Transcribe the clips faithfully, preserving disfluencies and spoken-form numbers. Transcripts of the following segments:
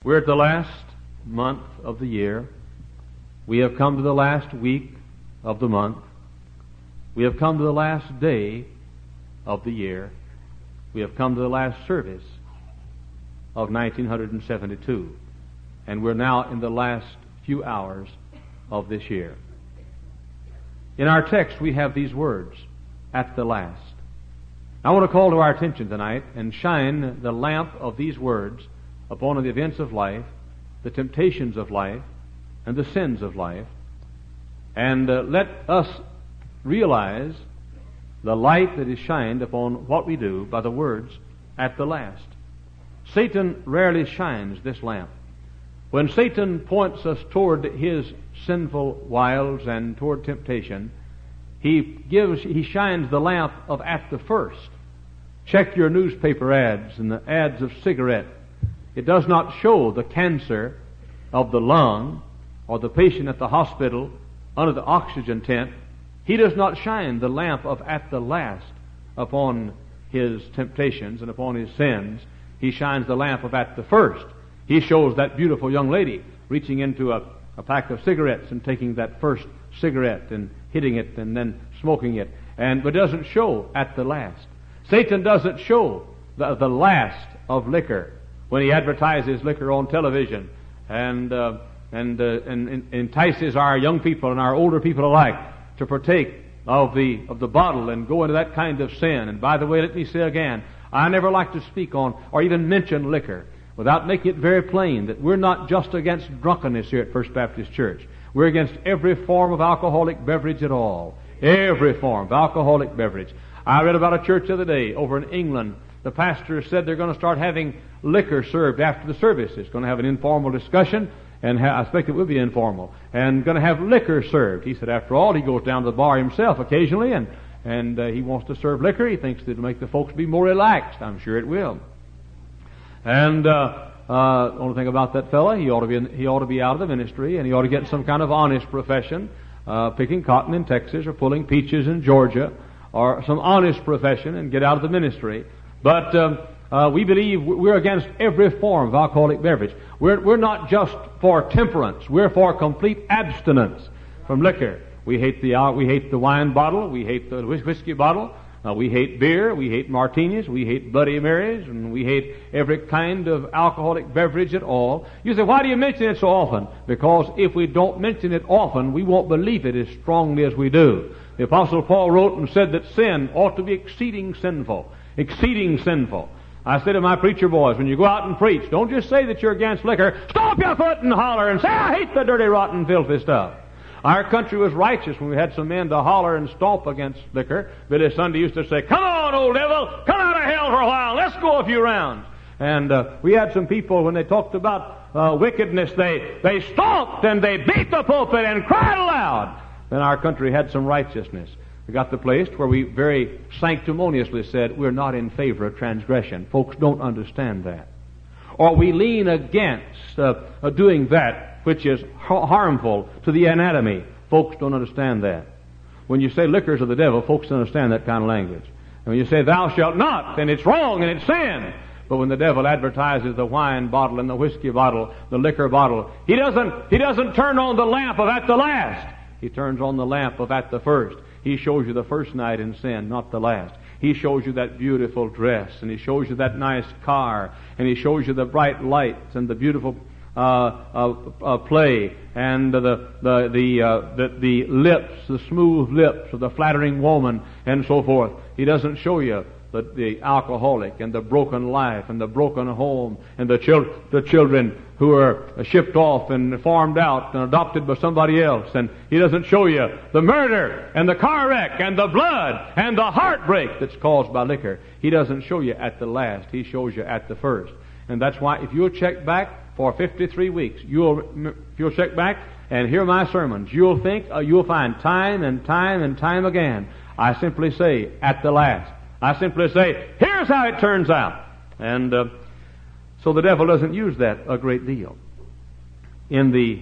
We're at the last month of the year. We have come to the last week of the month. We have come to the last day of the year. We have come to the last service of nineteen seventy-two. And we're now in the last few hours of this year. In our text we have these words, at the last. I want to call to our attention tonight and shine the lamp of these words upon the events of life, the temptations of life, and the sins of life, and uh, let us realize the light that is shined upon what we do by the words, at the last. Satan rarely shines this lamp. When Satan points us toward his sinful wiles and toward temptation, he gives, he shines the lamp of at the first. Check your newspaper ads and the ads of cigarette. It does not show the cancer of the lung or the patient at the hospital under the oxygen tent. He does not shine the lamp of at the last upon his temptations and upon his sins. He shines the lamp of at the first. He shows that beautiful young lady reaching into a, a pack of cigarettes and taking that first cigarette and hitting it and then smoking it, and but doesn't show at the last. Satan doesn't show the, the last of liquor when he advertises liquor on television and uh, and, uh, and and entices our young people and our older people alike to partake of the of the bottle and go into that kind of sin. And by the way, let me say again, I never like to speak on or even mention liquor without making it very plain that we're not just against drunkenness here at First Baptist Church. We're against every form of alcoholic beverage at all. Every form of alcoholic beverage. I read about a church the other day over in England. The pastor said they're going to start having liquor served after the service. It's going to have an informal discussion, and ha- I expect it will be informal, and going to have liquor served. He said, after all, he goes down to the bar himself occasionally, and, and uh, he wants to serve liquor. He thinks it'll make the folks be more relaxed. I'm sure it will. And uh, uh, only thing about that fella, he ought to be in, he ought to be out of the ministry, and he ought to get some kind of honest profession, uh, picking cotton in Texas or pulling peaches in Georgia, or some honest profession, and get out of the ministry. But um, uh, we believe we're against every form of alcoholic beverage. We're, we're not just for temperance. We're for complete abstinence from liquor. We hate the uh, we hate the wine bottle. We hate the whiskey bottle. Uh, we hate beer. We hate martinis. We hate Bloody Marys, and we hate every kind of alcoholic beverage at all. You say, why do you mention it so often? Because if we don't mention it often, we won't believe it as strongly as we do. The Apostle Paul wrote and said that sin ought to be exceeding sinful. Exceeding sinful. I say to my preacher boys, when you go out and preach, don't just say that you're against liquor. Stomp your foot and holler and say, I hate the dirty, rotten, filthy stuff. Our country was righteous when we had some men to holler and stomp against liquor. Billy Sunday used to say, come on, old devil, come out of hell for a while, let's go a few rounds. And uh, we had some people, when they talked about uh, wickedness, they, they stomped and they beat the pulpit and cried aloud. Then our country had some righteousness. We got the place where we very sanctimoniously said we're not in favor of transgression. Folks don't understand that. Or we lean against uh, uh, doing that which is ha- harmful to the anatomy. Folks don't understand that. When you say liquors of the devil, folks don't understand that kind of language. And when you say thou shalt not, then it's wrong and it's sin. But when the devil advertises the wine bottle and the whiskey bottle, the liquor bottle, he doesn't, he doesn't turn on the lamp of at the last. He turns on the lamp of at the first. He shows you the first night in sin, not the last. He shows you that beautiful dress, and he shows you that nice car, and he shows you the bright lights and the beautiful uh, uh, uh, play, and the the the, uh, the the lips, the smooth lips of the flattering woman, and so forth. He doesn't show you the, the alcoholic and the broken life and the broken home and the chil- the children who are shipped off and farmed out and adopted by somebody else. And he doesn't show you the murder and the car wreck and the blood and the heartbreak that's caused by liquor. He doesn't show you at the last. He shows you at the first. And that's why if you'll check back for fifty-three weeks, you'll if you'll check back and hear my sermons, you'll think uh, you'll find time and time and time again, I simply say at the last. I simply say, here's how it turns out. And uh, so the devil doesn't use that a great deal. In the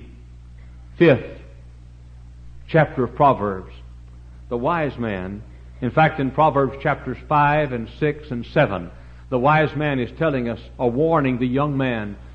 fifth chapter of Proverbs, the wise man, in fact in Proverbs chapters five and six and seven, the wise man is telling us, or warning the young man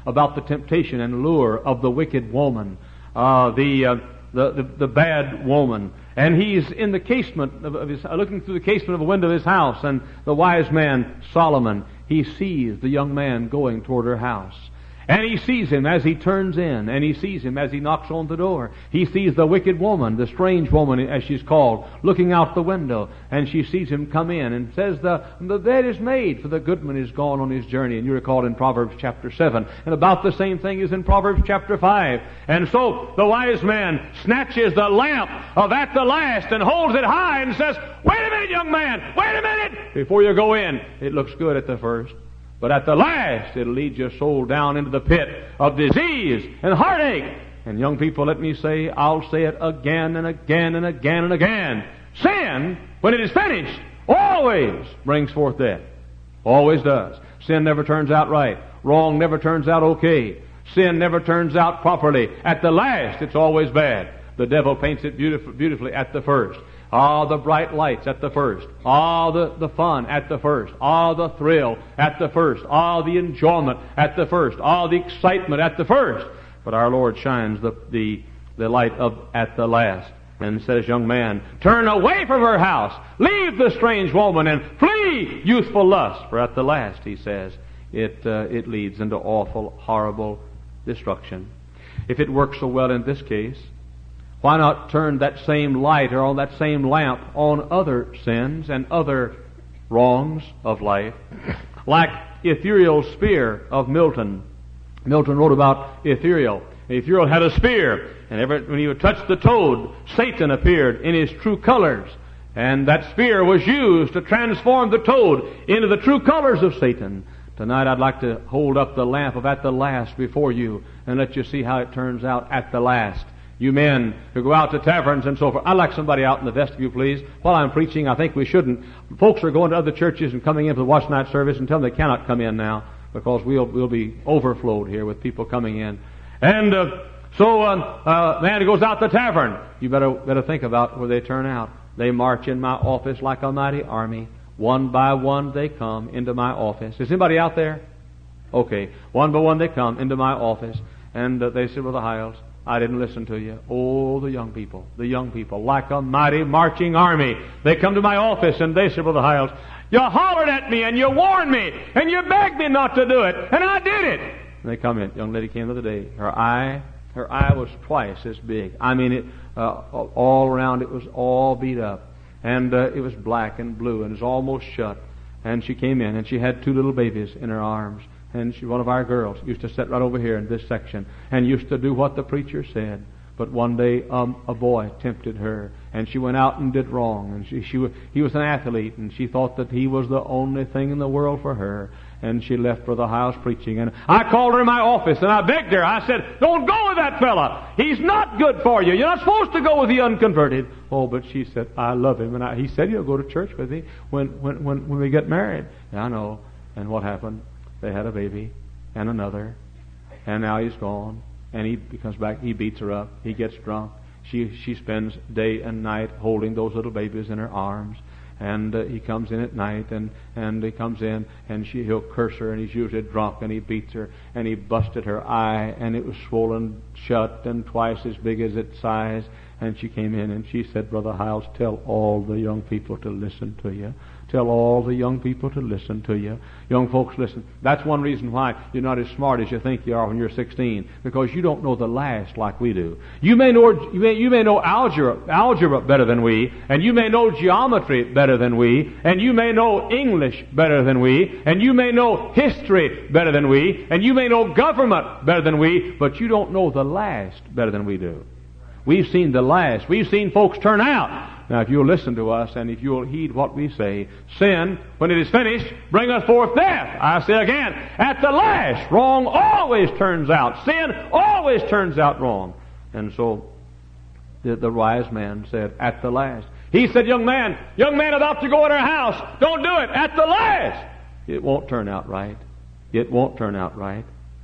about the temptation and lure of the wicked woman, uh, the, uh, the, the the bad woman. And he's in the casement of, of his, looking through the casement of a window of his house, and the wise man Solomon, he sees the young man going toward her house. And he sees him as he turns in, and he sees him as he knocks on the door. He sees the wicked woman, the strange woman as she's called, looking out the window, and she sees him come in and says, the, the bed is made, for the goodman is gone on his journey. And you recall in Proverbs chapter seven. And about the same thing is in Proverbs chapter five. And so the wise man snatches the lamp of At the Last and holds it high and says, wait a minute, young man, wait a minute, before you go in. It looks good at the first, but at the last, it'll lead your soul down into the pit of disease and heartache. And young people, let me say, I'll say it again and again and again and again. Sin, when it is finished, always brings forth death. Always does. Sin never turns out right. Wrong never turns out okay. Sin never turns out properly. At the last, it's always bad. The devil paints it beautiful, beautifully at the first. Ah, the bright lights at the first. Ah, the, the fun at the first. Ah, the thrill at the first. Ah, the enjoyment at the first. Ah, the excitement at the first. But our Lord shines the, the, the light of at the last and says, young man, turn away from her house. Leave the strange woman and flee youthful lust. For at the last, he says, it, uh, it leads into awful, horrible destruction. If it works so well in this case, why not turn that same light or on that same lamp on other sins and other wrongs of life? Like Ithuriel's spear of Milton. Milton wrote about Ithuriel. Ithuriel had a spear, and every, when he would touch the toad, Satan appeared in his true colors. And that spear was used to transform the toad into the true colors of Satan. Tonight I'd like to hold up the lamp of At the Last before you and let you see how it turns out at the last. You men who go out to taverns and so forth. I'd like somebody out in the vestibule, please. While I'm preaching, I think we shouldn't. Folks are going to other churches and coming in for the watch night service and tell them they cannot come in now because we'll we'll be overflowed here with people coming in. And uh, so, uh, uh, man who goes out to the tavern, you better better think about where they turn out. They march in my office like a mighty army. One by one they come into my office. Is anybody out there? Okay. One by one they come into my office, and uh, they say, Brother Hiles, I didn't listen to you. Oh, the young people, the young people, like a mighty marching army. They come to my office and they say, Brother Hiles, you hollered at me and you warned me and you begged me not to do it, and I did it. And they come in. Young lady came the other day. Her eye, her eye was twice as big. I mean, it uh, all around it was all beat up, and uh, it was black and blue and it was almost shut. And she came in and she had two little babies in her arms. And she, one of our girls, used to sit right over here in this section and used to do what the preacher said. But one day um, a boy tempted her, and she went out and did wrong. And she, she he was an athlete, and she thought that he was the only thing in the world for her. And she left Brother Hiles preaching. And I called her in my office, and I begged her. I said, don't go with that fella. He's not good for you. You're not supposed to go with the unconverted. Oh, but she said, I love him. And I, he said, you'll go to church with me when, when, when, when we get married. And I know. And what happened? They had a baby and another, and now he's gone. And he comes back, he beats her up, he gets drunk. She she spends day and night holding those little babies in her arms. And uh, he comes in at night, and, and he comes in, and she he'll curse her, and he's usually drunk, and he beats her, and he busted her eye, and it was swollen shut and twice as big as its size. And she came in, and she said, Brother Hiles, tell all the young people to listen to you. Tell all the young people to listen to you. Young folks, listen. That's one reason why you're not as smart as you think you are when you're sixteen, because you don't know the last like we do. You may know you may, you may know algebra, algebra better than we, and you may know geometry better than we, and you may know English better than we, and you may know history better than we, and you may know government better than we, but you don't know the last better than we do. We've seen the last. We've seen folks turn out. Now, if you'll listen to us and if you'll heed what we say, sin, when it is finished, bringeth forth death. I say again, at the last, wrong always turns out. Sin always turns out wrong. And so, the, the wise man said, at the last. He said, young man, young man about to go in her house, don't do it, at the last. It won't turn out right. It won't turn out right.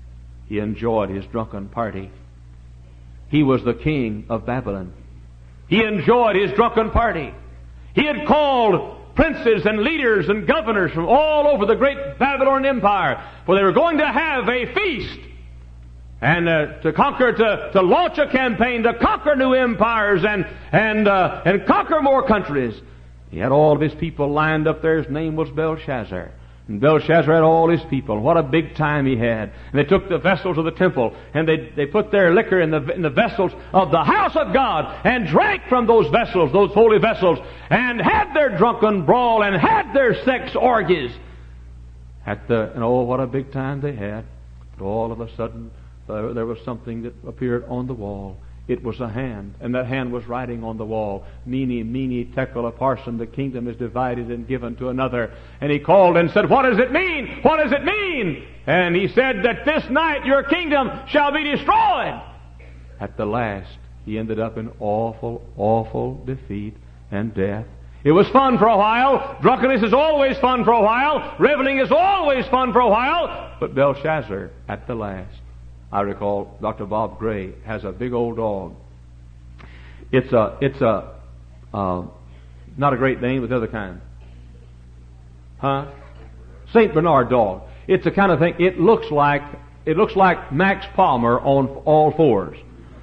He enjoyed his drunken party. He was the king of Babylon. He enjoyed his drunken party. He had called princes and leaders and governors from all over the great Babylonian Empire, for they were going to have a feast. and uh, to conquer, to, to launch a campaign, to conquer new empires and, and, uh, and conquer more countries. He had all of his people lined up there. His name was Belshazzar. And Belshazzar had all his people. What a big time he had. And they took the vessels of the temple, and they, they put their liquor in the, in the vessels of the house of God, and drank from those vessels, those holy vessels, and had their drunken brawl, and had their sex orgies. At the, and oh, what a big time they had. But all of a sudden, uh, there was something that appeared on the wall. It was a hand, and that hand was writing on the wall, Mene, Mene, Tekel, Upharsin, the kingdom is divided and given to another. And he called and said, what does it mean? What does it mean? And he said that this night your kingdom shall be destroyed. At the last, he ended up in awful, awful defeat and death. It was fun for a while. Drunkenness is always fun for a while. Reveling is always fun for a while. But Belshazzar, at the last, I recall Doctor Bob Gray has a big old dog. It's a, it's a, uh, not a Great Dane, but the other kind. Huh? Saint Bernard dog. It's the kind of thing, it looks like, it looks like Max Palmer on all fours.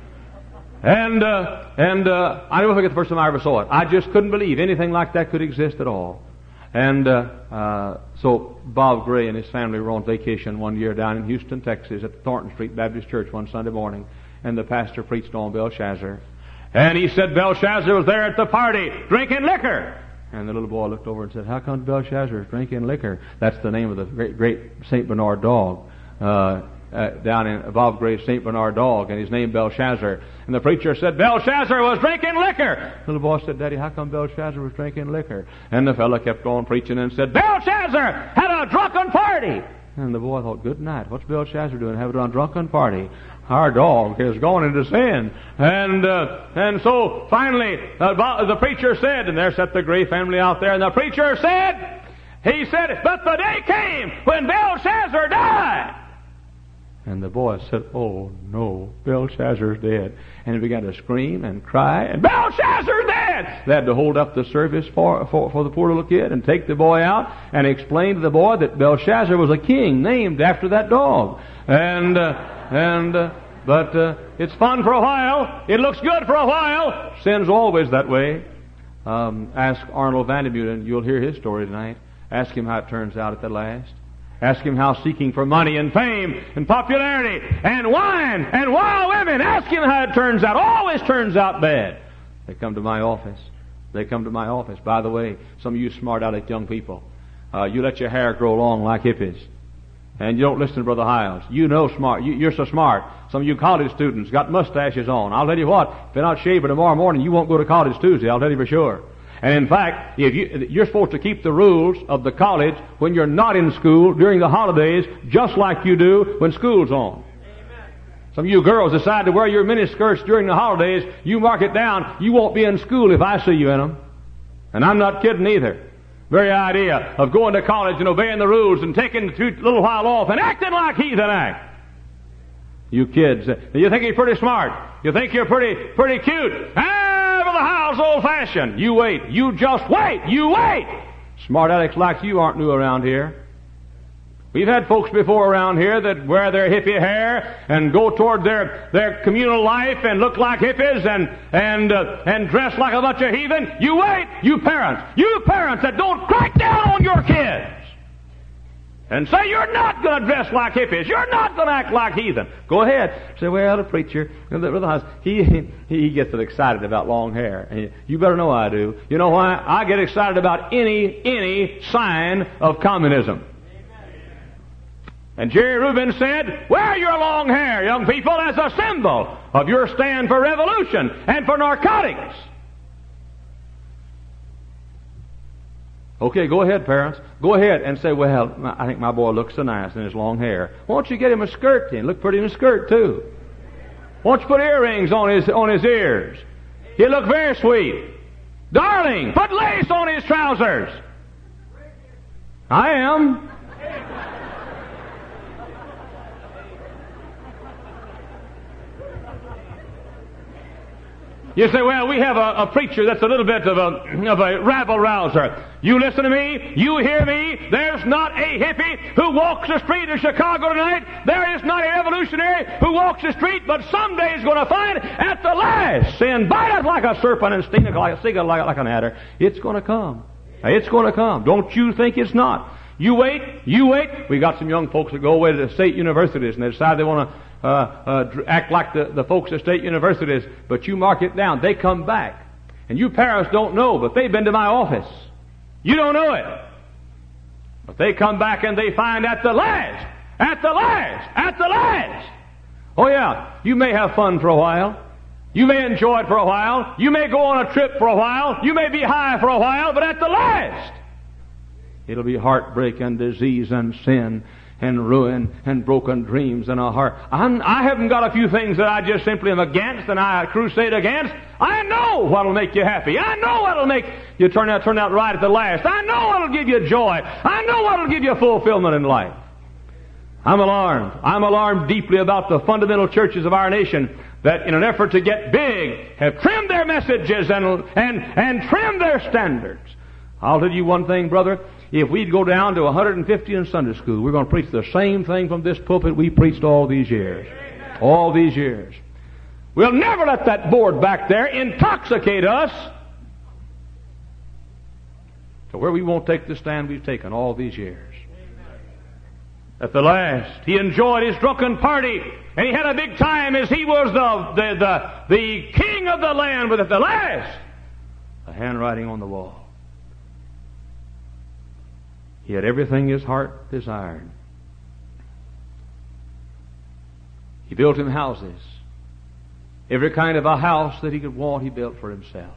And, uh, and, uh, I never forget the first time I ever saw it. I just couldn't believe anything like that could exist at all. And, uh, uh, so Bob Gray and his family were on vacation one year down in Houston, Texas at the Thornton Street Baptist Church one Sunday morning, and the pastor preached on Belshazzar. And he said Belshazzar was there at the party drinking liquor. And the little boy looked over and said, how come Belshazzar is drinking liquor? That's the name of the great, great Saint Bernard dog. Uh, Uh, down in Bob Gray's Saint Bernard dog, and his name Belshazzar. And the preacher said, Belshazzar was drinking liquor. The little boy said, Daddy, how come Belshazzar was drinking liquor? And the fellow kept on preaching and said, Belshazzar had a drunken party. And the boy thought, good night, what's Belshazzar doing having a drunken party? Our dog has gone into sin. And uh, and so finally uh, the preacher said, and there sat the Gray family out there, and the preacher said, he said, but the day came when Belshazzar died. And the boy said, oh no, Belshazzar's dead. And he began to scream and cry, and Belshazzar's dead! They had to hold up the service for, for, for the poor little kid and take the boy out and explain to the boy that Belshazzar was a king named after that dog. And, uh, and, uh, but, uh, it's fun for a while. It looks good for a while. Sin's always that way. Um, ask Arnold Vandermeulen, you'll hear his story tonight. Ask him how it turns out at the last. Ask him how seeking for money and fame and popularity and wine and wild women, ask him how it turns out. Always turns out bad. They come to my office. They come to my office. By the way, some of you smart aleck young people, uh, you let your hair grow long like hippies. And you don't listen to Brother Hiles. You know smart. You, you're so smart. Some of you college students got mustaches on. I'll tell you what, if you're not shaving tomorrow morning, you won't go to college Tuesday. I'll tell you for sure. And in fact, if you, you're supposed to keep the rules of the college when you're not in school during the holidays, just like you do when school's on. Amen. Some of you girls decide to wear your miniskirts during the holidays. You mark it down. You won't be in school if I see you in them. And I'm not kidding either. Very idea of going to college and obeying the rules and taking a little while off and acting like heathen act. You kids, you think you're pretty smart. You think you're pretty, pretty cute. Ah! The house old-fashioned. You wait. You just wait. You wait. Smart addicts like you aren't new around here. We've had folks before around here that wear their hippie hair and go toward their, their communal life and look like hippies and and uh, and dress like a bunch of heathen. You wait. You parents. You parents that don't crack down on your kids and say you're not going to dress like hippies. You're not going to act like heathen. Go ahead. Say, well, the preacher, he he gets excited about long hair. You better know I do. You know why? I get excited about any any sign of communism. And Jerry Rubin said, wear your long hair, young people, as a symbol of your stand for revolution and for narcotics. Okay, go ahead, parents. Go ahead and say, well, I think my boy looks so nice in his long hair. Why don't you get him a skirt then? Look pretty in a skirt, too. Why don't you put earrings on his on his ears? He'll look very sweet. Darling, put lace on his trousers. I am. You say, well, we have a, a preacher that's a little bit of a, of a rabble-rouser. You listen to me. You hear me. There's not a hippie who walks the street of Chicago tonight. There is not a revolutionary who walks the street, but someday he's going to find at the last sin biteth like a serpent and stingeth like, stingeth like, like an adder. It's going to come. It's going to come. Don't you think it's not. You wait. You wait. We got some young folks that go away to the state universities and they decide they want to Uh, uh, act like the, the folks at state universities, but you mark it down. They come back. And you parents don't know, but they've been to my office. You don't know it. But they come back and they find at the last, at the last, at the last. Oh yeah, you may have fun for a while. You may enjoy it for a while. You may go on a trip for a while. You may be high for a while, but at the last, it'll be heartbreak and disease and sin and ruin and broken dreams in our heart. I'm, I haven't got a few things that I just simply am against and I crusade against. I know what'll make you happy. I know what'll make you turn out turn out right at the last. I know what'll give you joy. I know what'll give you fulfillment in life. I'm alarmed. I'm alarmed deeply about the fundamental churches of our nation that in an effort to get big have trimmed their messages and and and trimmed their standards. I'll tell you one thing, brother. If we'd go down to one hundred fifty in Sunday school, we're going to preach the same thing from this pulpit we preached all these years. All these years. We'll never let that board back there intoxicate us to where we won't take the stand we've taken all these years. At the last, he enjoyed his drunken party, and he had a big time as he was the, the, the, the king of the land, but at the last, the handwriting on the wall. He had everything his heart desired. He built him houses. Every kind of a house that he could want, he built for himself.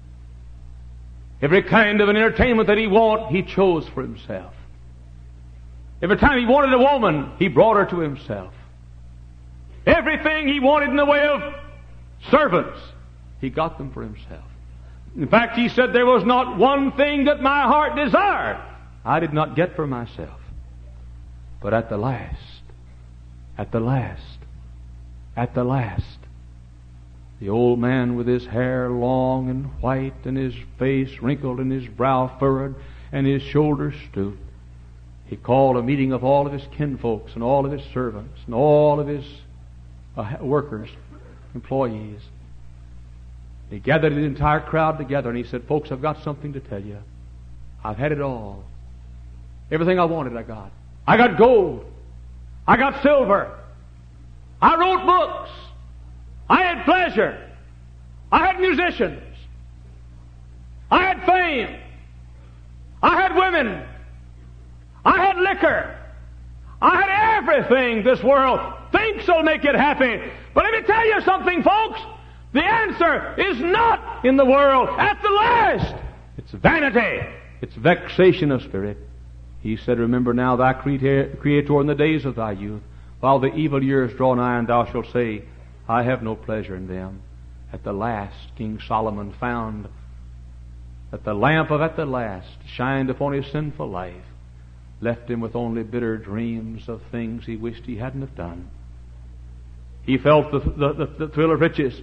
Every kind of an entertainment that he wanted, he chose for himself. Every time he wanted a woman, he brought her to himself. Everything he wanted in the way of servants, he got them for himself. In fact, he said, there was not one thing that my heart desired I did not get for myself. But at the last, at the last, at the last, the old man with his hair long and white and his face wrinkled and his brow furrowed and his shoulders stooped, he called a meeting of all of his kinfolks and all of his servants and all of his uh, workers, employees. He gathered the entire crowd together and he said, folks, I've got something to tell you. I've had it all. Everything I wanted, I got. I got gold. I got silver. I wrote books. I had pleasure. I had musicians. I had fame. I had women. I had liquor. I had everything this world thinks will make it happy. But let me tell you something, folks. The answer is not in the world. At the last, it's vanity. It's vexation of spirit. He said, remember now thy Creator in the days of thy youth, while the evil years draw nigh, and thou shalt say, I have no pleasure in them. At the last, King Solomon found that the lamp of at the last shined upon his sinful life, left him with only bitter dreams of things he wished he hadn't have done. He felt the, the, the, the thrill of riches.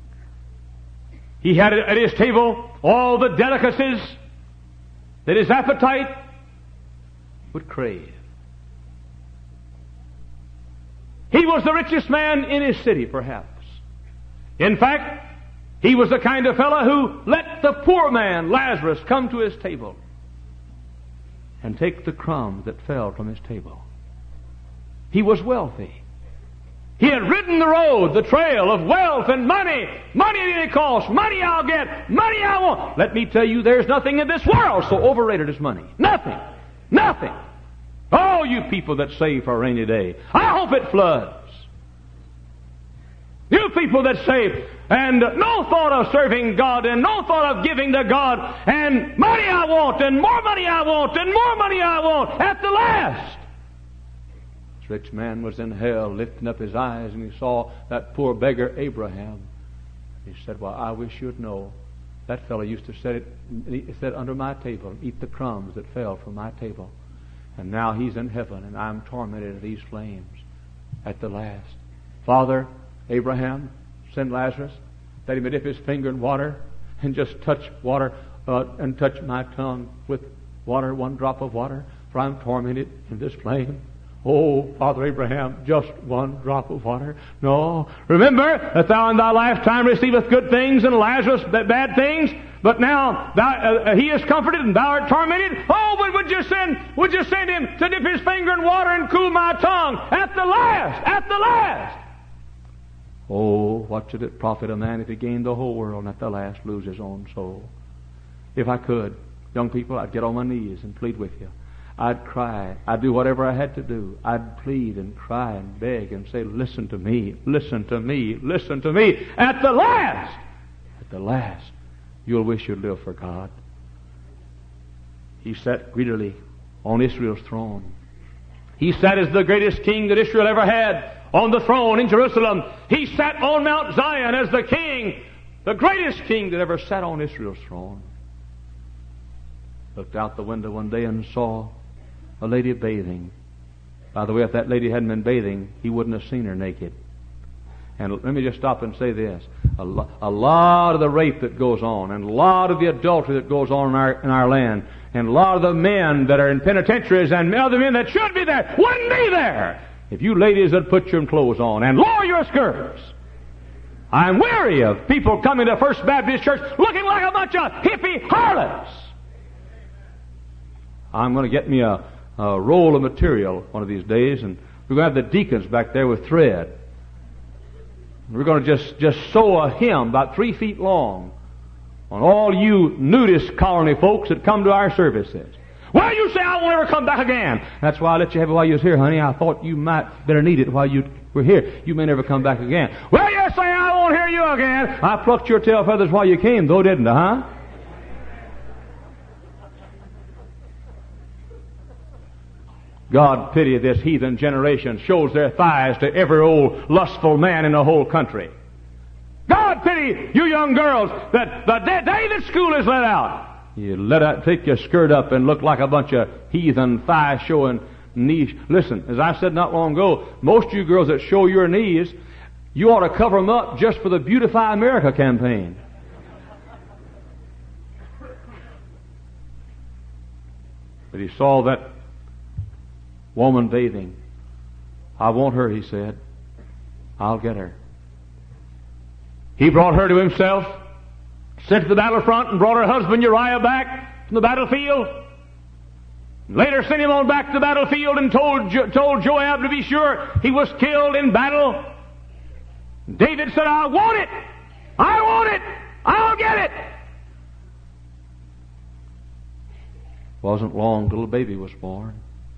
He had at his table all the delicacies that his appetite would crave. He was the richest man in his city, perhaps. In fact, he was the kind of fellow who let the poor man, Lazarus, come to his table and take the crumbs that fell from his table. He was wealthy. He had ridden the road, the trail of wealth and money. Money at any cost. Money I'll get. Money I want. Let me tell you, there's nothing in this world so overrated as money. Nothing. Nothing. Oh, you people that save for a rainy day, I hope it floods. You people that save and no thought of serving God and no thought of giving to God and money I want and more money I want and more money I want at the last. This rich man was in hell, lifting up his eyes, and he saw that poor beggar Abraham. He said, well, I wish you'd know that fellow used to sit, it, he sit under my table and eat the crumbs that fell from my table. And now he's in heaven, and I'm tormented in these flames at the last. Father, Abraham, send Lazarus. that he may dip his finger in water and just touch water uh, and touch my tongue with water, one drop of water, for I'm tormented in this flame. Oh, Father Abraham, just one drop of water. No. Remember that thou in thy lifetime receivest good things and Lazarus bad things, but now thou, uh, he is comforted and thou art tormented. Oh, but would you send, would you send him to dip his finger in water and cool my tongue at the last, at the last? Oh, what should it profit a man if he gained the whole world and at the last lose his own soul? If I could, young people, I'd get on my knees and plead with you. I'd cry. I'd do whatever I had to do. I'd plead and cry and beg and say, listen to me, listen to me, listen to me. At the last, at the last, you'll wish you'd live for God. He sat greedily on Israel's throne. He sat as the greatest king that Israel ever had on the throne in Jerusalem. He sat on Mount Zion as the king, the greatest king that ever sat on Israel's throne. Looked out the window one day and saw a lady bathing. By the way, if that lady hadn't been bathing, he wouldn't have seen her naked. And let me just stop and say this. A, lo- a lot of the rape that goes on, and a lot of the adultery that goes on in our, in our land, and a lot of the men that are in penitentiaries and other men that should be there, wouldn't be there if you ladies had put your clothes on and lower your skirts. I'm weary of people coming to First Baptist Church looking like a bunch of hippie harlots. I'm going to get me a, a roll of material one of these days, and we're going to have the deacons back there with thread. We're going to just, just sew a hymn about three feet long on all you nudist colony folks that come to our services. Well, you say, I won't ever come back again. That's why I let you have it while you was here, honey. I thought you might better need it while you were here. You may never come back again. Well, you say, I won't hear you again. I plucked your tail feathers while you came, though, didn't I, huh? God pity this heathen generation, shows their thighs to every old lustful man in the whole country. God pity you young girls that the day that school is let out, you let out, take your skirt up and look like a bunch of heathen thigh-showing knees. Listen, as I said not long ago, most of you girls that show your knees, you ought to cover them up just for the Beautify America campaign. But he saw that woman bathing. I want her, he said. I'll get her. He brought her to himself, sent to the battlefront and brought her husband Uriah back from the battlefield. Later sent him on back to the battlefield and told, jo- told Joab to be sure he was killed in battle. David said, I want it! I want it! I'll get it! Wasn't long till the baby was born.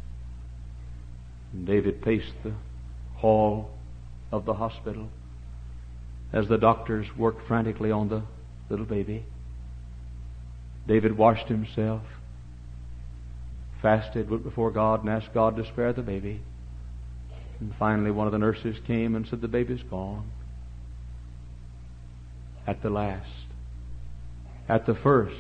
And David paced the hall of the hospital as the doctors worked frantically on the little baby. David washed himself, fasted, went before God and asked God to spare the baby. And finally one of the nurses came and said, the baby's gone. At the last, at the first,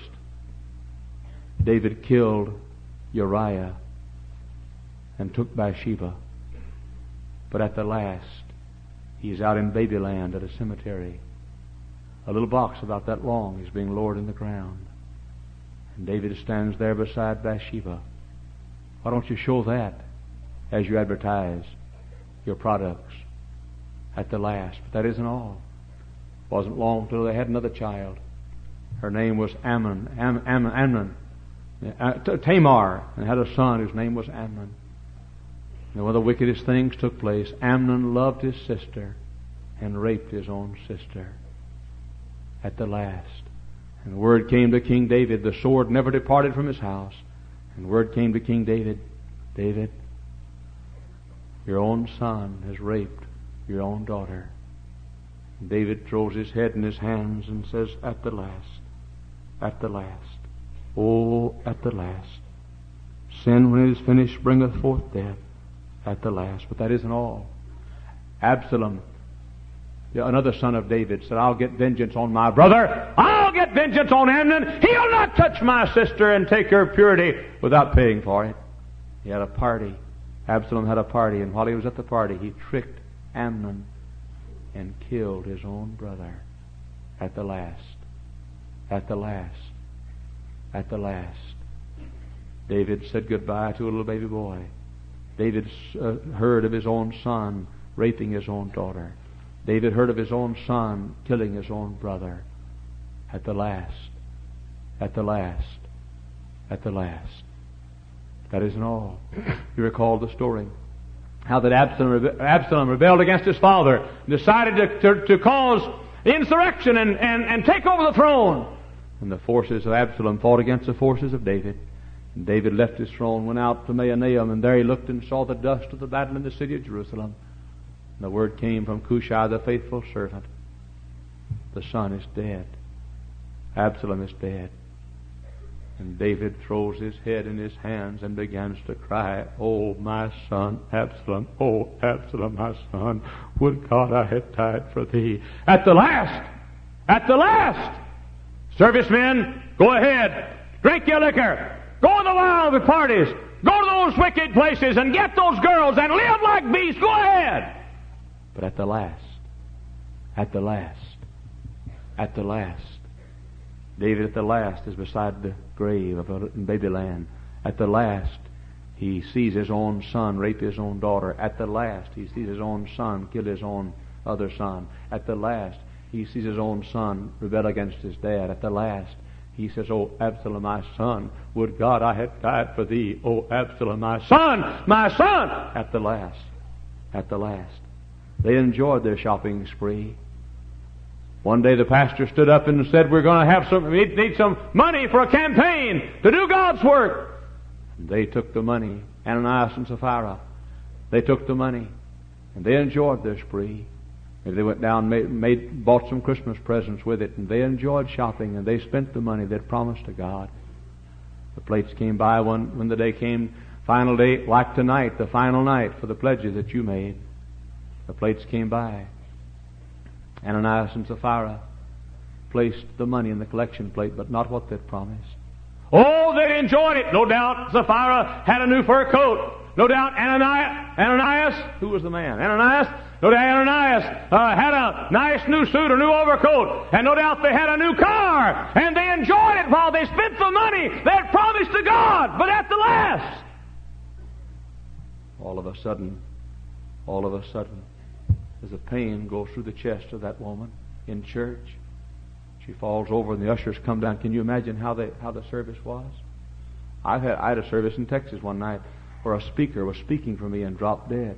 David killed Uriah and took Bathsheba. But at the last, he's out in Babyland at a cemetery. A little box about that long is being lowered in the ground. And David stands there beside Bathsheba. Why don't you show that as you advertise your products at the last? But that isn't all. It wasn't long till they had another child. Her name was Ammon. Am, Am, Amnon. Uh, Tamar, and had a son whose name was Amnon. And one of the wickedest things took place. Amnon loved his sister and raped his own sister at the last. And word came to King David. The sword never departed from his house. And word came to King David, David, your own son has raped your own daughter. And David throws his head in his hands and says, at the last, at the last, oh, at the last. Sin, when it is finished, bringeth forth death. At the last. But that isn't all. Absalom, another son of David, said, I'll get vengeance on my brother. I'll get vengeance on Amnon. He'll not touch my sister and take her purity without paying for it. He had a party. Absalom had a party, and while he was at the party, he tricked Amnon and killed his own brother. At the last. At the last. At the last. David said goodbye to a little baby boy. David uh, heard of his own son raping his own daughter. David heard of his own son killing his own brother. At the last. At the last. At the last. That isn't all. You recall the story. How that Absalom, Absalom rebelled against his father and decided to, to, to cause insurrection and, and, and take over the throne. And the forces of Absalom fought against the forces of David. And David left his throne, went out to Mahanaim, and there he looked and saw the dust of the battle in the city of Jerusalem. And the word came from Cushai, the faithful servant. The son is dead. Absalom is dead. And David throws his head in his hands and begins to cry, "Oh, my son, Absalom! Oh, Absalom, my son! Would God I had died for thee!" At the last! At the last! Servicemen, go ahead. Drink your liquor. Go to the wild parties. Go to those wicked places and get those girls and live like beasts. Go ahead. But at the last, at the last, at the last, David at the last is beside the grave of a baby lamb. At the last, he sees his own son rape his own daughter. At the last, he sees his own son kill his own other son. At the last, he sees his own son rebel against his dad. At the last, he says, "Oh, Absalom, my son, would God I had died for thee. Oh, Absalom, my son, my son!" At the last, at the last. They enjoyed their shopping spree. One day the pastor stood up and said, "We're going to have some, we need some money for a campaign to do God's work." And they took the money, Ananias and Sapphira. They took the money, and they enjoyed their spree. Maybe they went down, made, made, bought some Christmas presents with it, and they enjoyed shopping, and they spent the money they'd promised to God. The plates came by when, when the day came, final day, like tonight, the final night for the pledges that you made. The plates came by. Ananias and Sapphira placed the money in the collection plate, but not what they'd promised. Oh, they enjoyed it. No doubt Sapphira had a new fur coat. No doubt Ananias, Ananias, who was the man? Ananias, no doubt Ananias uh, had a nice new suit or new overcoat. And no doubt they had a new car. And they enjoyed it while they spent the money they had promised to God. But at the last, all of a sudden, all of a sudden, as a pain goes through the chest of that woman in church, she falls over and the ushers come down. Can you imagine how they how the service was? I've had I had a service in Texas one night where a speaker was speaking for me and dropped dead.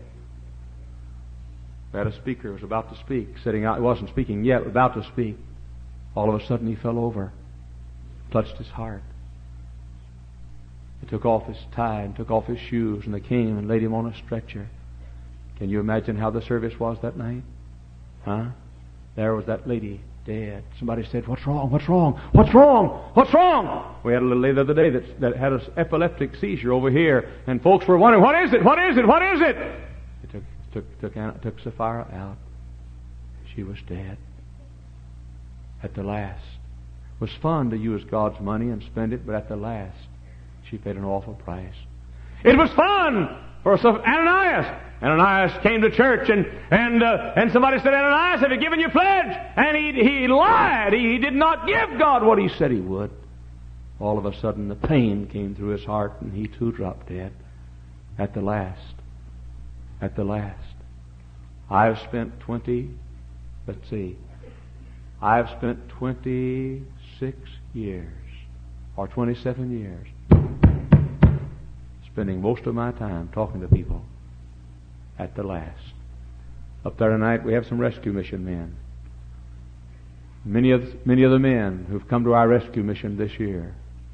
We had a speaker who was about to speak, sitting out. He wasn't speaking yet, about to speak. All of a sudden he fell over, clutched his heart. They took off his tie and took off his shoes, and they came and laid him on a stretcher. Can you imagine how the service was that night? Huh? There was that lady, dead. Somebody said, "What's wrong? What's wrong? What's wrong? What's wrong?" We had a little lady the other day that, that had an epileptic seizure over here, and folks were wondering, "What is it? What is it? What is it?" They took took took, Anna, took Sapphira out. She was dead. At the last. It was fun to use God's money and spend it, but at the last, she paid an awful price. It was fun for Ananias. Ananias came to church, and and uh, and somebody said, "Ananias, have you given your pledge?" And he he lied. He, he did not give God what he said he would. All of a sudden, the pain came through his heart, and he too dropped dead. At the last, at the last, I've spent twenty. Let's see, I've spent twenty-six years or twenty-seven years spending most of my time talking to people. At the last. Up there tonight we have some rescue mission men. Many of many of the men who've come to our rescue mission this year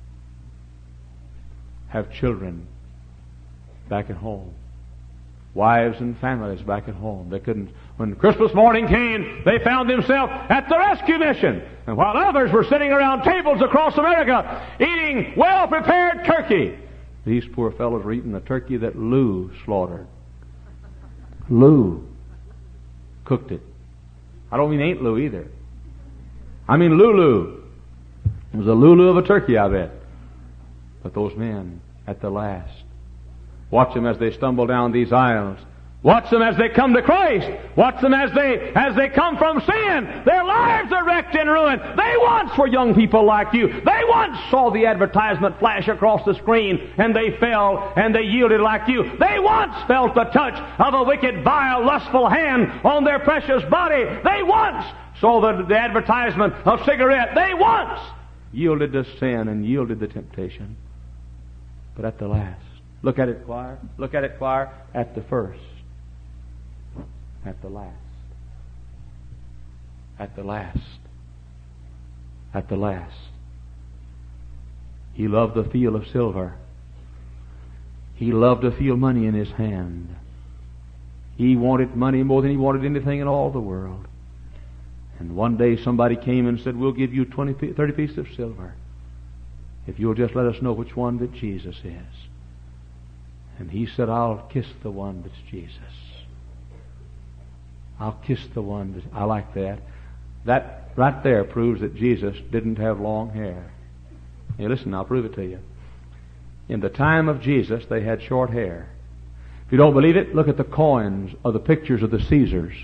have children back at home, wives and families back at home. They couldn't. When Christmas morning came, they found themselves at the rescue mission, and while others were sitting around tables across America eating well-prepared turkey, these poor fellows were eating the turkey that Lou slaughtered. Lou cooked it. I don't mean Aunt Lou either. I mean Lulu. It was a Lulu of a turkey, I bet. But those men, at the last, watch them as they stumble down these aisles, Watch them as they come to Christ. Watch them as they as they come from sin. Their lives are wrecked and ruined. They once were young people like you. They once saw the advertisement flash across the screen and they fell and they yielded like you. They once felt the touch of a wicked, vile, lustful hand on their precious body. They once saw the, the advertisement of cigarette. They once yielded to sin and yielded to temptation. But at the last, look at it, choir. Look at it, choir. At the first. At the last. At the last. At the last. He loved the feel of silver. He loved to feel money in his hand. He wanted money more than he wanted anything in all the world. And one day somebody came and said, we'll give you twenty, thirty pieces of silver if you'll just let us know which one that Jesus is. And he said, I'll kiss the one that's Jesus. I'll kiss the one that... I like that. That right there proves that Jesus didn't have long hair. Hey, listen, I'll prove it to you. In the time of Jesus, they had short hair. If you don't believe it, look at the coins of the pictures of the Caesars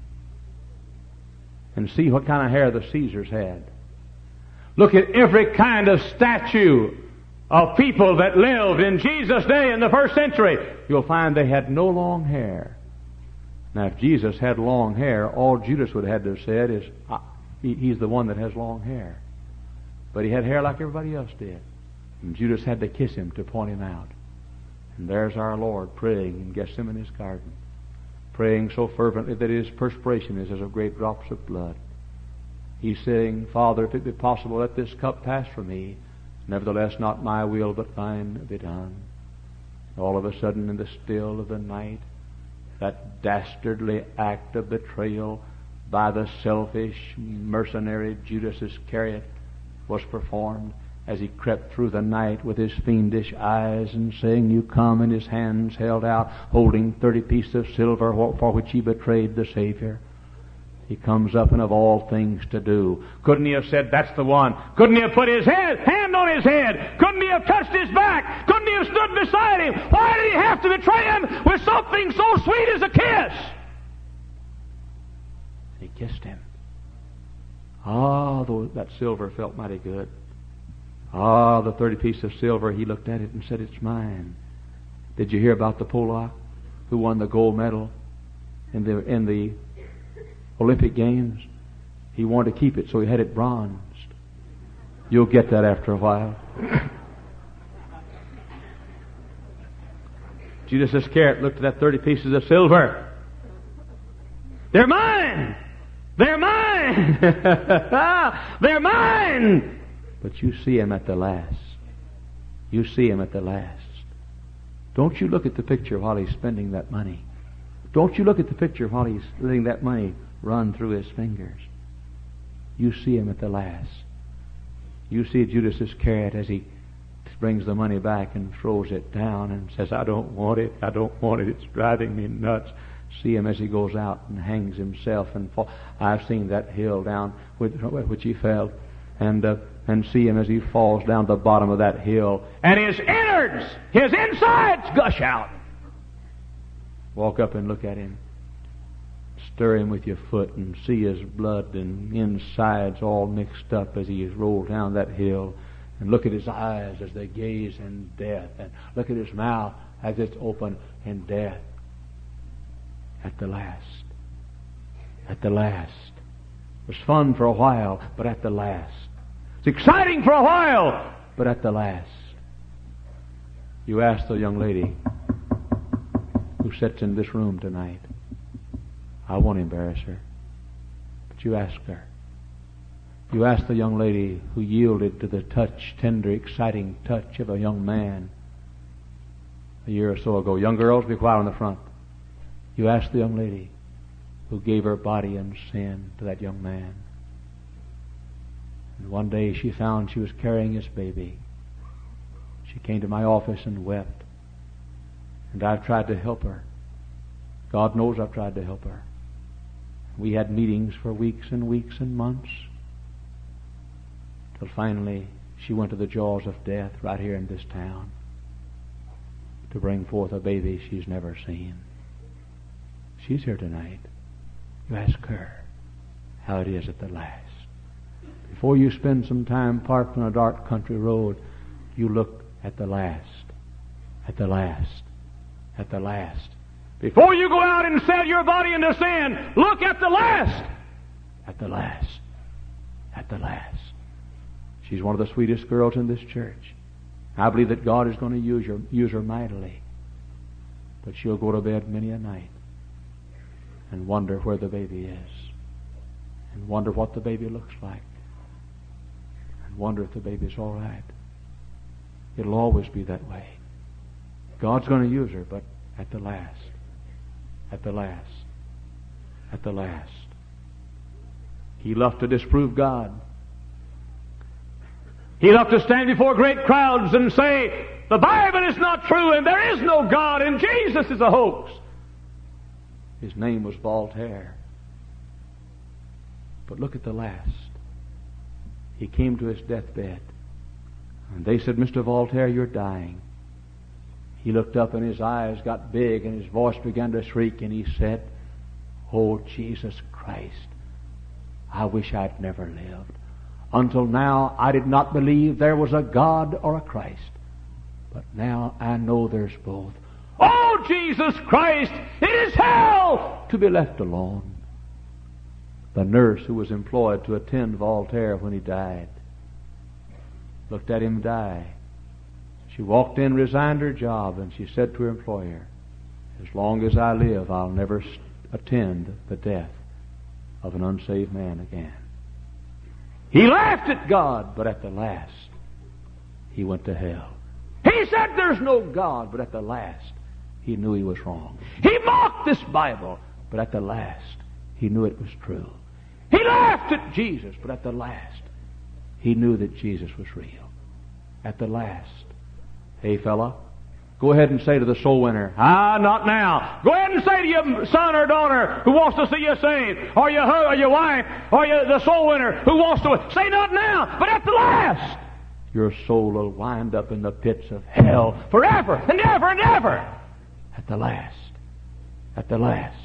and see what kind of hair the Caesars had. Look at every kind of statue of people that lived in Jesus' day in the first century. You'll find they had no long hair. Now, if Jesus had long hair, all Judas would have had to have said is, he, he's the one that has long hair. But he had hair like everybody else did. And Judas had to kiss him to point him out. And there's our Lord praying in Gethsemane's garden, praying so fervently that his perspiration is as of great drops of blood. He's saying, Father, if it be possible, let this cup pass from me. Nevertheless, not my will, but thine be done. All of a sudden, in the still of the night, that dastardly act of betrayal by the selfish, mercenary Judas Iscariot was performed as he crept through the night with his fiendish eyes and saying, you come, and his hands held out, holding thirty pieces of silver for which he betrayed the Savior. He comes up, and of all things to do. Couldn't he have said, that's the one? Couldn't he have put his head, hand on his head? Couldn't he have touched his back? Couldn't he have stood beside him? Why did he have to betray him with something so sweet as a kiss? He kissed him. Ah, oh, that silver felt mighty good. Ah, the thirty pieces of silver, he looked at it and said, it's mine. Did you hear about the Polak who won the gold medal in the in the Olympic Games? He wanted to keep it, so he had it bronzed. You'll get that after a while. Judas Iscariot looked at that thirty pieces of silver. They're mine! They're mine! They're mine! But you see him at the last. You see him at the last. Don't you look at the picture while he's spending that money. Don't you look at the picture while he's letting that money run through his fingers. You see him at the last. You see Judas Iscariot as he brings the money back and throws it down and says, I don't want it, I don't want it, it's driving me nuts. See him as he goes out and hangs himself and fall. I've seen that hill down which, which he fell, and uh, and see him as he falls down the bottom of that hill, and his innards, his insides gush out. Walk up and look at him. Stir him with your foot and see his blood and insides all mixed up as he is rolled down that hill. And look at his eyes as they gaze in death. And look at his mouth as it's open in death. At the last. At the last. It was fun for a while, but at the last. It's exciting for a while, but at the last. You ask the young lady who sits in this room tonight. I won't embarrass her. But you ask her. You ask the young lady who yielded to the touch, tender, exciting touch of a young man a year or so ago. Young girls, be quiet on the front. You ask the young lady who gave her body and sin to that young man. And one day she found she was carrying his baby. She came to my office and wept. And I've tried to help her. God knows I've tried to help her. We had meetings for weeks and weeks and months. Till finally she went to the jaws of death right here in this town to bring forth a baby she's never seen. She's here tonight. You ask her how it is at the last. Before you spend some time parked on a dark country road, you look at the last. At the last. At the last. Before you go out and sell your body into sin, look at the last. At the last. At the last. She's one of the sweetest girls in this church. I believe that God is going to use her, use her mightily. But she'll go to bed many a night and wonder where the baby is, and wonder what the baby looks like, and wonder if the baby's all right. It'll always be that way. God's going to use her, but at the last, at the last, at the last. He loved to disprove God. He loved to stand before great crowds and say, the Bible is not true and there is no God and Jesus is a hoax. His name was Voltaire. But look at the last. He came to his deathbed. And they said, Mister Voltaire, you're dying. He looked up and his eyes got big and his voice began to shriek and he said, oh, Jesus Christ, I wish I'd never lived. Until now, I did not believe there was a God or a Christ. But now I know there's both. Oh, Jesus Christ, it is hell to be left alone. The nurse who was employed to attend Voltaire when he died looked at him die. She walked in, resigned her job, and she said to her employer, as long as I live, I'll never attend the death of an unsaved man again. He laughed at God, but at the last, he went to hell. He said there's no God, but at the last, he knew he was wrong. He mocked this Bible, but at the last, he knew it was true. He laughed at Jesus, but at the last, he knew that Jesus was real. At the last, hey fella, go ahead and say to the soul winner, ah, not now. Go ahead and say to your son or daughter who wants to see you saved, or your husband, or your wife, or your, the soul winner who wants to, say not now, but at the last, your soul will wind up in the pits of hell forever and ever and ever. At the last. At the last.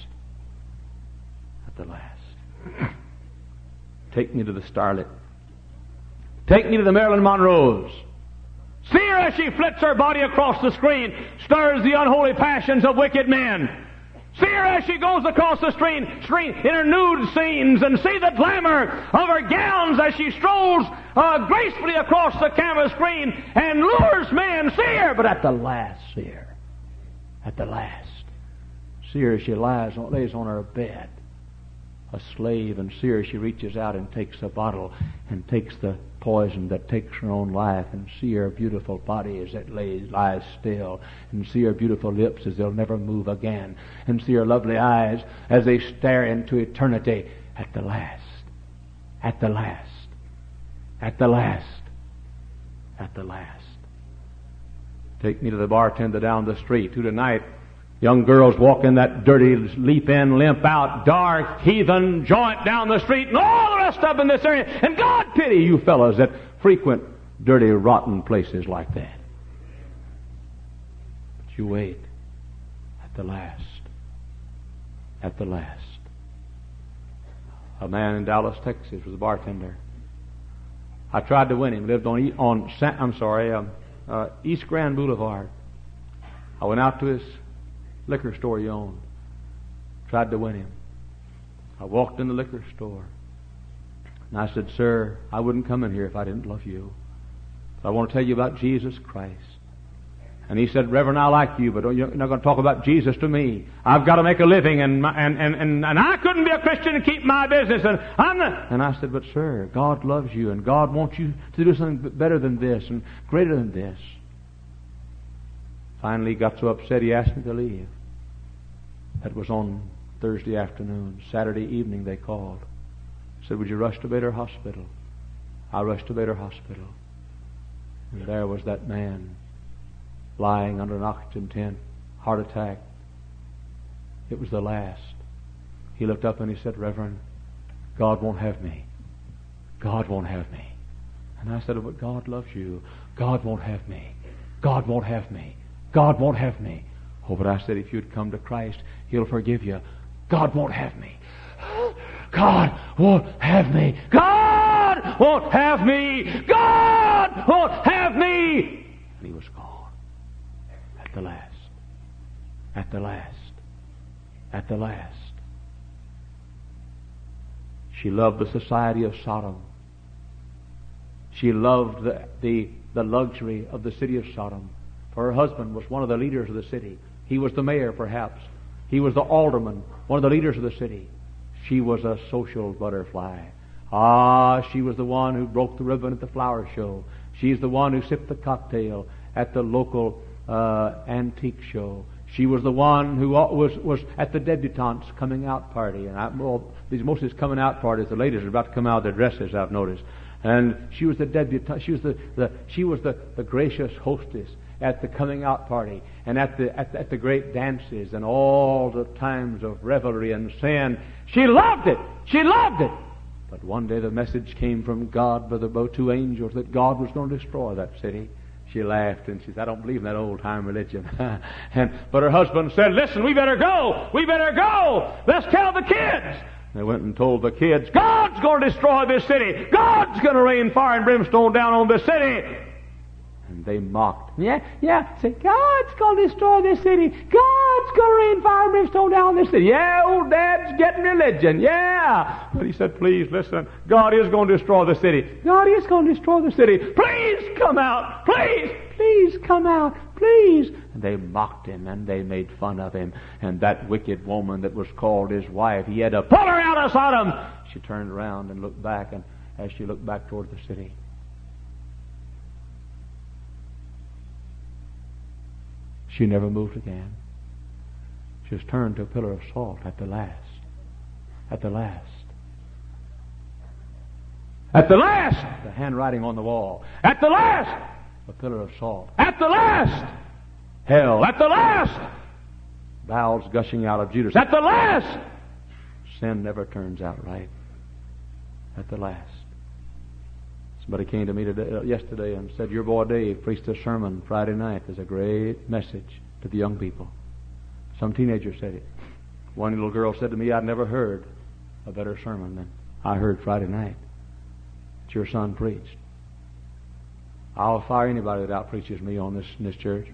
At the last. Take me to the starlet. Take me to the Marilyn Monroes. See her as she flits her body across the screen, stirs the unholy passions of wicked men. See her as she goes across the screen, screen in her nude scenes, and see the glamour of her gowns as she strolls uh, gracefully across the camera screen and lures men. See her, but at the last, see her. At the last. See her as she lies, lays on her bed, a slave, and see her as she reaches out and takes a bottle and takes the poison that takes her own life, and see her beautiful body as it lays, lies still, and see her beautiful lips as they'll never move again, and see her lovely eyes as they stare into eternity. At the last. At the last. At the last. At the last. Take me to the bartender down the street who tonight, young girls walk in that dirty leap in, limp out, dark, heathen joint down the street, and all the rest of them in this area. And God pity you fellows that frequent dirty, rotten places like that. But you wait. At the last. At the last. A man in Dallas, Texas was a bartender. I tried to win him. Lived on, on I'm sorry, um, uh, East Grand Boulevard. I went out to his liquor store he owned. Tried to win him. I walked in the liquor store. And I said, sir, I wouldn't come in here if I didn't love you. But I want to tell you about Jesus Christ. And he said, Reverend, I like you, but you're not going to talk about Jesus to me. I've got to make a living, and my, and, and, and, and I couldn't be a Christian and keep my business. And I'm not. And I said, but sir, God loves you, and God wants you to do something better than this and greater than this. Finally, he got so upset he asked me to leave. That was on Thursday afternoon. Saturday evening they called. Said, would you rush to Bader Hospital? I rushed to Bader Hospital. And there was that man lying under an oxygen tent, heart attack. It was the last. He looked up and he said, Reverend, God won't have me. God won't have me. And I said, but God loves you. God won't have me. God won't have me. God won't have me. Oh, but I said, if you'd come to Christ, He'll forgive you. God won't have me. God won't have me. God won't have me. God won't have me. And he was gone. At the last. At the last. At the last. She loved the society of Sodom. She loved the, the, the luxury of the city of Sodom. For her husband was one of the leaders of the city. He was the mayor, perhaps. He was the alderman, one of the leaders of the city. She was a social butterfly. Ah, she was the one who broke the ribbon at the flower show. She's the one who sipped the cocktail at the local uh, antique show. She was the one who was was at the debutantes coming out party. And I, well, these most of these coming out parties, the ladies are about to come out of their dresses, I've noticed. And she was the debutante. She was the, the she was the, the gracious hostess at the coming out party and at the, at the at the great dances and all the times of revelry and sin. She loved it. She loved it. But one day the message came from God by the two angels that God was going to destroy that city. She laughed and she said, I don't believe in that old-time religion. and But her husband said, listen, we better go. We better go. Let's tell the kids. They went and told the kids, God's going to destroy this city. God's going to rain fire and brimstone down on this city. And they mocked. Yeah, yeah. Say, God's going to destroy this city. God's going to rain fire and brimstone down on this city. Yeah, old Dad's getting religion. Yeah. But he said, please listen. God is going to destroy the city. God is going to destroy the city. Please come out. Please, please come out. Please. And they mocked him and they made fun of him. And that wicked woman that was called his wife, he had to pull her out of Sodom. She turned around and looked back, and as she looked back toward the city, she never moved again. She was turned to a pillar of salt at the last. At the last. At the last! The handwriting on the wall. At the last! A pillar of salt. At the last! Hell. At the last! Bowels gushing out of Judas. At the last! Sin never turns out right. At the last. Somebody came to me today, uh, yesterday and said, your boy Dave preached a sermon Friday night. There's a great message to the young people. Some teenager said it. One little girl said to me, I'd never heard a better sermon than I heard Friday night that your son preached. I'll fire anybody that out-preaches me on this, in this church.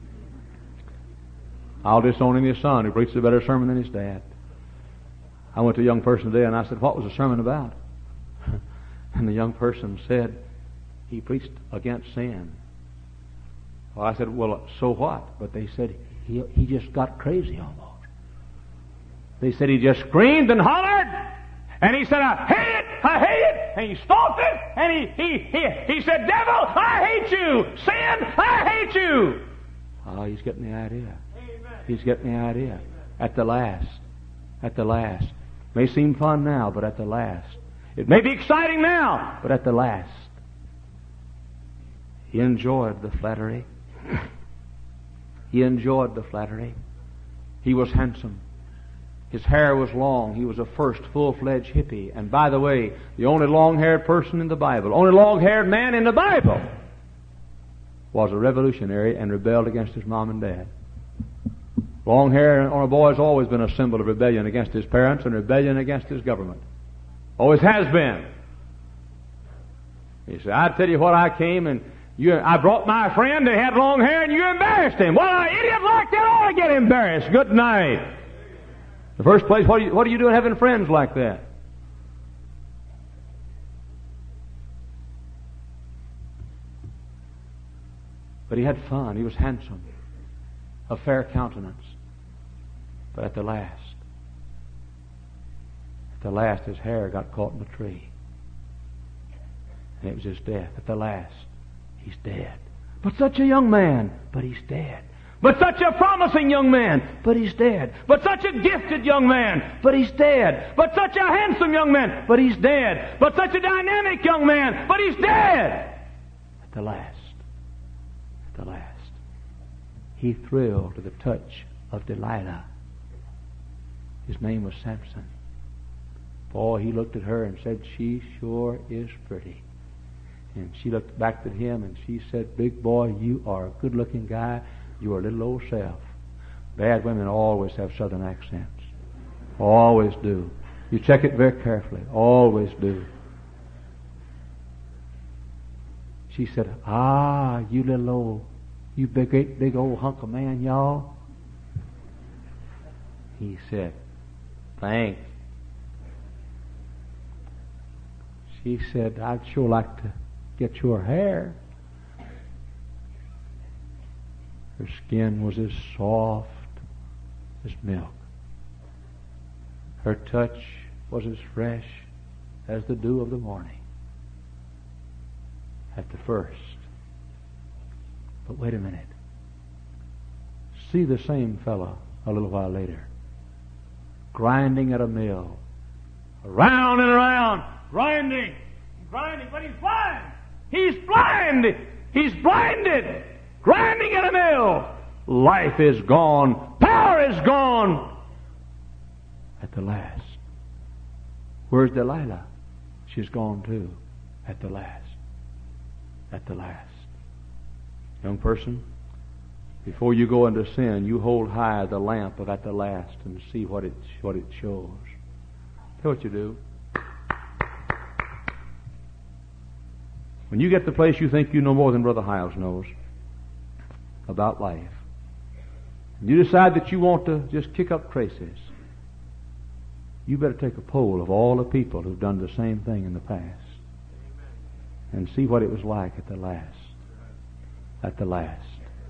I'll disown any son who preaches a better sermon than his dad. I went to a young person today and I said, what was the sermon about? And the young person said, he preached against sin. Well, I said, well, so what? But they said, he, he just got crazy almost. They said he just screamed and hollered, and he said, I hate it, I hate it, and he stomped it, and he, he, he, he said, devil, I hate you, sin, I hate you. Oh, he's getting the idea. Amen. He's getting the idea. Amen. At the last, at the last. May seem fun now, but at the last. It may be exciting now, but at the last. He enjoyed the flattery. He enjoyed the flattery. He was handsome. His hair was long. He was a first full-fledged hippie. And by the way, the only long-haired person in the Bible, only long-haired man in the Bible, was a revolutionary and rebelled against his mom and dad. Long hair on a boy has always been a symbol of rebellion against his parents and rebellion against his government. Always has been. He said, I tell you what, I came and you, I brought my friend that had long hair and you embarrassed him. Well, an idiot like that ought to get embarrassed. Good night. In the first place, what do you, what do you do having friends like that? But he had fun. He was handsome. A fair countenance. But at the last, at the last, his hair got caught in a tree. And it was his death. At the last, he's dead. But such a young man, but he's dead. But such a promising young man, but he's dead. But such a gifted young man, but he's dead. But such a handsome young man, but he's dead. But such a dynamic young man, but he's dead. At the last, at the last, he thrilled to the touch of Delilah. His name was Samson. Boy, he looked at her and said, she sure is pretty. And she looked back at him and she said, big boy, you are a good-looking guy. You are a little old self. Bad women always have southern accents. Always do. You check it very carefully. Always do. She said, ah, you little old, you big, great big old hunk of man, y'all. He said, thanks. She said, I'd sure like to get your hair. Her skin was as soft as milk. Her touch was as fresh as the dew of the morning. At the first. But wait a minute. See the same fellow a little while later, grinding at a mill, around and around, grinding, grinding, but he's blind. He's blind. He's blinded, grinding at a mill. Life is gone. Power is gone. At the last. Where's Delilah? She's gone too. At the last. At the last. Young person, before you go into sin, you hold high the lamp of at the last and see what it what it shows. Tell what you do. When you get to the place you think you know more than Brother Hiles knows about life, and you decide that you want to just kick up traces, you better take a poll of all the people who've done the same thing in the past and see what it was like at the last. At the last.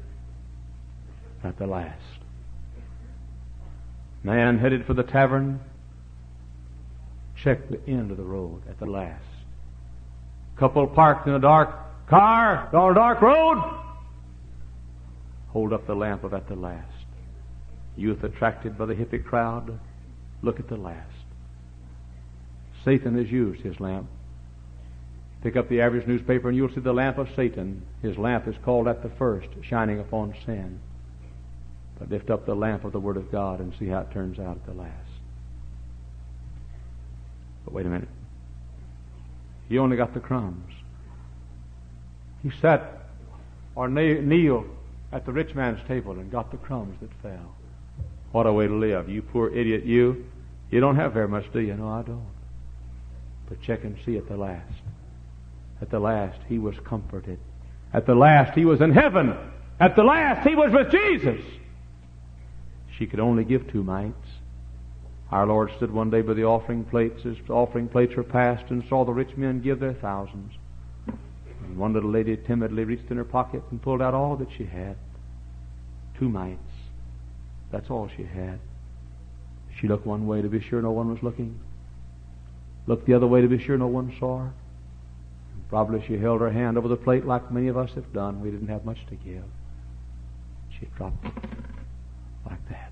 At the last. Man headed for the tavern, check the end of the road at the last. Couple parked in a dark car on a dark road, hold up the lamp of at the last. Youth attracted by the hippie crowd, look at the last. Satan has used his lamp. Pick up the average newspaper and you'll see the lamp of Satan. His lamp is called at the first, shining upon sin. But lift up the lamp of the Word of God and see how it turns out at the last. But wait a minute. He only got the crumbs. He sat or kneeled at the rich man's table and got the crumbs that fell. What a way to live. You poor idiot, you. You don't have very much, do you? No, I don't. But check and see at the last. At the last, he was comforted. At the last, he was in heaven. At the last, he was with Jesus. She could only give two mites. Our Lord stood one day by the offering plates as the offering plates were passed and saw the rich men give their thousands. And one little lady timidly reached in her pocket and pulled out all that she had. Two mites. That's all she had. She looked one way to be sure no one was looking. Looked the other way to be sure no one saw her. Probably she held her hand over the plate like many of us have done. We didn't have much to give. She dropped it like that.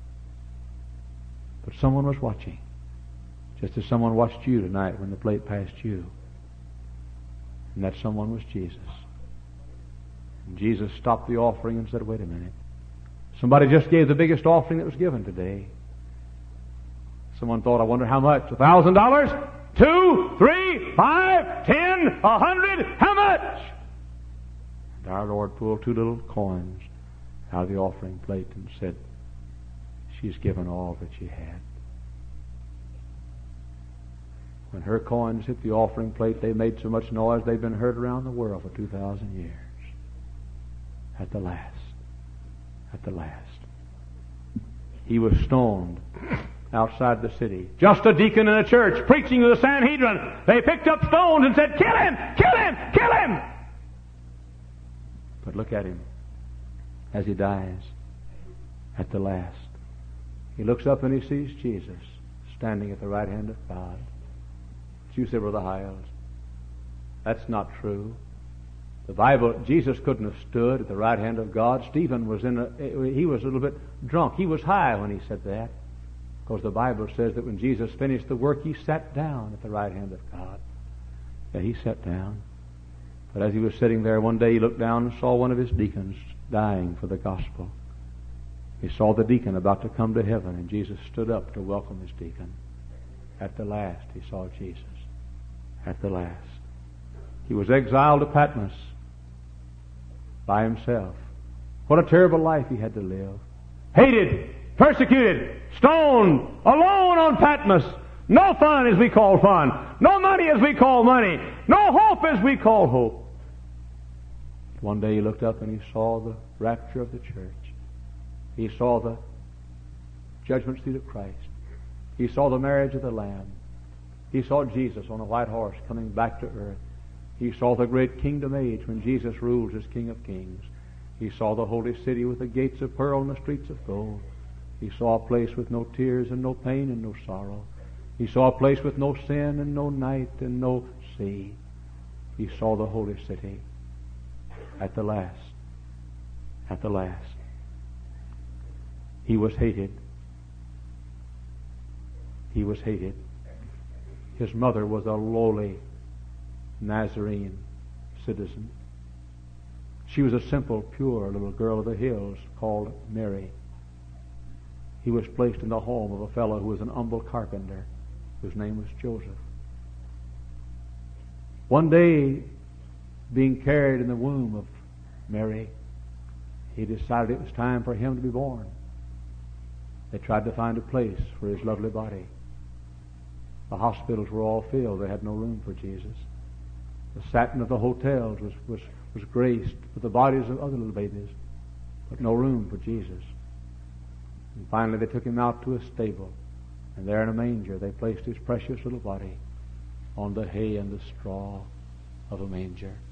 But someone was watching, just as someone watched you tonight when the plate passed you. And that someone was Jesus. And Jesus stopped the offering and said, wait a minute. Somebody just gave the biggest offering that was given today. Someone thought, I wonder how much? A thousand dollars? Two, three, five, ten, a hundred, how much? And our Lord pulled two little coins out of the offering plate and said, she's given all that she had. When her coins hit the offering plate, they made so much noise they've been heard around the world for two thousand years. At the last. At the last. He was stoned outside the city. Just a deacon in a church preaching to the Sanhedrin. They picked up stones and said, kill him! Kill him! Kill him! But look at him as he dies at the last. He looks up and he sees Jesus standing at the right hand of God. But you say, Brother Hiles, that's not true. The Bible, Jesus couldn't have stood at the right hand of God. Stephen was in a, he was a little bit drunk. He was high when he said that. Because the Bible says that when Jesus finished the work, he sat down at the right hand of God. Yeah, he sat down. But as he was sitting there one day, he looked down and saw one of his deacons dying for the gospel. He saw the deacon about to come to heaven, and Jesus stood up to welcome his deacon. At the last, he saw Jesus. At the last. He was exiled to Patmos by himself. What a terrible life he had to live. Hated, persecuted, stoned, alone on Patmos. No fun as we call fun. No money as we call money. No hope as we call hope. One day he looked up and he saw the rapture of the church. He saw the judgment seat of Christ. He saw the marriage of the Lamb. He saw Jesus on a white horse coming back to earth. He saw the great kingdom age when Jesus rules as King of Kings. He saw the holy city with the gates of pearl and the streets of gold. He saw a place with no tears and no pain and no sorrow. He saw a place with no sin and no night and no sea. He saw the holy city at the last. At the last. He was hated. He was hated. His mother was a lowly Nazarene citizen. She was a simple, pure little girl of the hills called Mary. He was placed in the home of a fellow who was an humble carpenter, whose name was Joseph. One day, being carried in the womb of Mary, he decided it was time for him to be born. They tried to find a place for his lovely body. The hospitals were all filled. They had no room for Jesus. The satin of the hotels was, was, was graced with the bodies of other little babies, but no room for Jesus. And finally they took him out to a stable, and there in a manger they placed his precious little body on the hay and the straw of a manger.